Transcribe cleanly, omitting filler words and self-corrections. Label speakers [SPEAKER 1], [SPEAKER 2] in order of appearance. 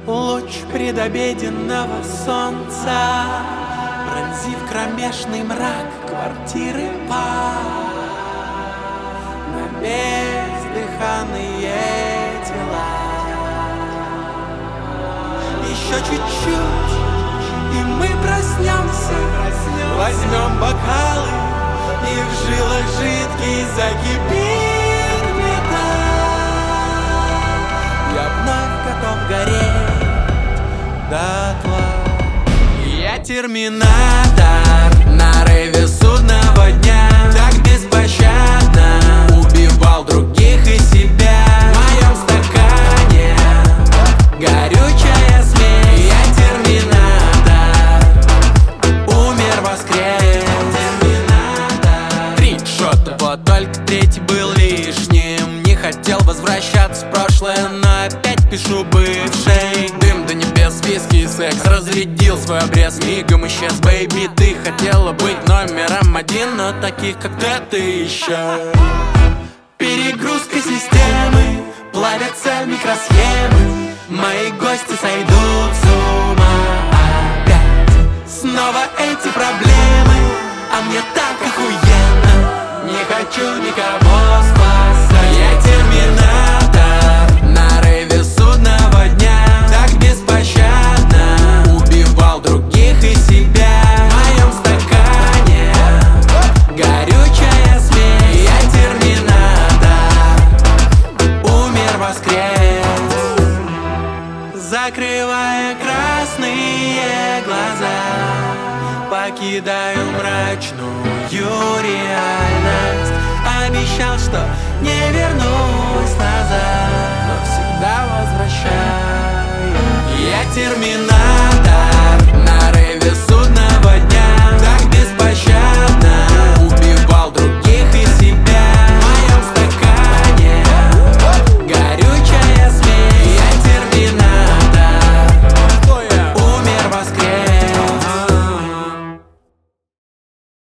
[SPEAKER 1] Луч предобеденного солнца, пронзив кромешный мрак квартиры пар, на бездыханные тела. Еще чуть-чуть, и мы проснемся, возьмем бокалы, и в жилах жидкий закипит металл. Я вновь готов гореть дотла. Я терминатор на рейве судного дня, так беспощадно убивал других и себя. В моем стакане горючая смесь. Я терминатор, умер, воскрес. Терминатор. 3 шота, вот только третий был лишним. Не хотел возвращаться в прошлое, но опять пишу бывшей. Дым до небес, виски и секс разрядил свой обрез, мигом исчез. Бэйби, ты хотела быть номером 1, но таких как ты еще. Перегрузка системы, плавятся микросхемы. Мои гости сойдут с ума опять. Снова эти проблемы, а мне так охуенно. Не хочу никого спасать. Я терминатор на рейве судного дня, так беспощадно убивал других и себя. В моем стакане горючая смесь. Я терминатор, умер, воскрес. Закрывая красные глаза, покидаю мрачную реальность. Обещал, что не вернусь назад, но всегда возвращаюсь. Я терминатор